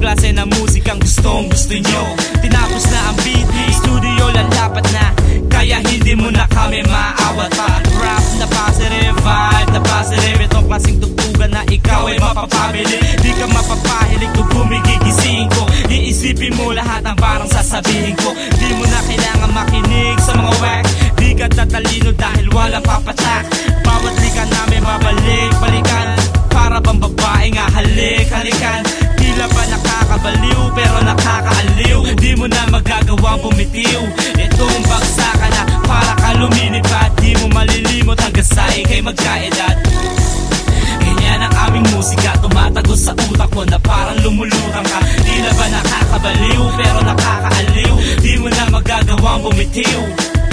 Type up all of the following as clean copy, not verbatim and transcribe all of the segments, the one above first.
klase ng musikang gustong gusto nyo. Tinapos na ang beat, studio lalapat na, kaya hindi mo na kami maawat pa. Rap na positive, vibe na positive, itong klaseng tugtugan na ikaw ay mapapabili. Di ka mapapahilig kung gumigigising ko, iisipin mo lahat ang parang sasabihin ko. Di mo na kailangan makinig sa mga whack, di ka tatalino dahil walang papatak. Bawat lika namin babalik-balikan, para bang babaeng halik-halikan. Tila ba nakakabaliw pero nakakaaliw, di mo na magagawang bumitiw. Itong bagsakan na para ka lumilipad, di mo malilimot hanggang sa ikay magkaedad. Ganyan ang aming musika, tumatago sa utak mo na parang lumulutang ka. Tila ba nakakabaliw pero nakakaaliw, di mo na magagawang bumitiw.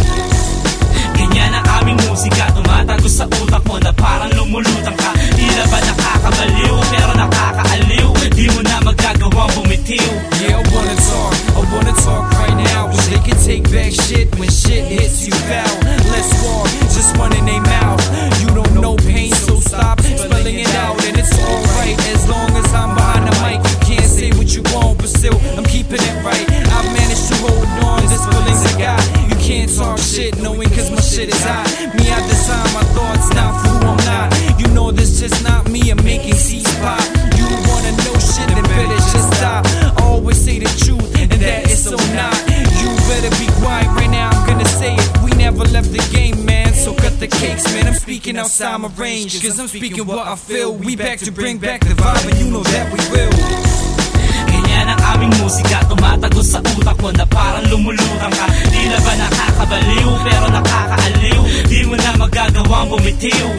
Ganyan ang aming musika, tumatago sa utak mo na parang lumulutang ka. Tila ba nakakabaliw pero nakakaaliw, di mo na magagawang bumitiw. Yeah, I wanna talk right now, but they can take back shit when shit hits you foul. Let's walk, just one in their mouth. You don't know pain, so stop spelling it out, and it's alright as long as I'm behind the mic. You can't say what you want, but still I'm keeping it right. I've managed to hold on, this feelings I got. You can't talk shit knowing cause my shit is hot. Me I design my thoughts, not for who I'm not. You know this just not me, I'm making seeds pop. You wanna know shit, then better just stop. Always say the truth, and that is so not. You better be quiet right now, I'm gonna say it. We never left the game, man, so cut the cakes, man. I'm speaking outside my range, cause I'm speaking what I feel. We back to bring back the vibe, and you know that we will. Ganyan ang aming musika, tumatago sa utak mo na parang lumulutang ka. Tila ba nakakabaliw pero nakakaaliw, di mo na magagawang bumitiw.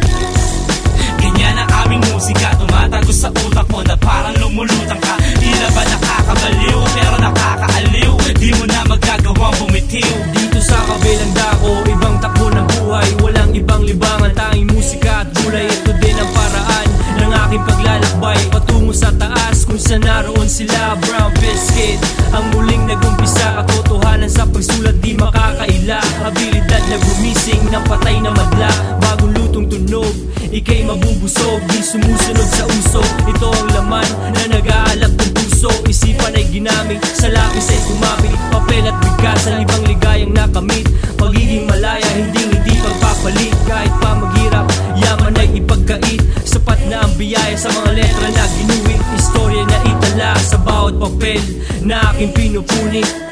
Ganyan ang aming musika, tumatago sa utak mo na parang lumulutang ka. Tila ba nakakabaliw pero nakakaaliw, di mo na magagawang bumitiw. Dito sa kabilang dako, ibang takbo ng buhay, walang ibang libangan, tanging musika at gulay. Ito din ang paraan ng aking paglalakbay patungo sa taas, kung saan naroon sila. Brown Biscuit ang muling nagumpisa, katotohanan sa pagsulat di makakaila. Habilidad na gumising ng patay na madla, bagong lutong tunog, ikay mabubusog, di sumusunod sa uso. Ito ang laman na nag-aalap ng puso, isipan ay ginamit, sa lapis ay kumapit. Papel at bigas, ang ibang ligayang nakamit, pagiging malaya, hindi pagpapalit. Kahit pa maghirap, yaman ay ipagkait, sapat na ang biyaya sa mga letra na ginuwit. Istorya na itala sa bawat papel na aking pinupunit.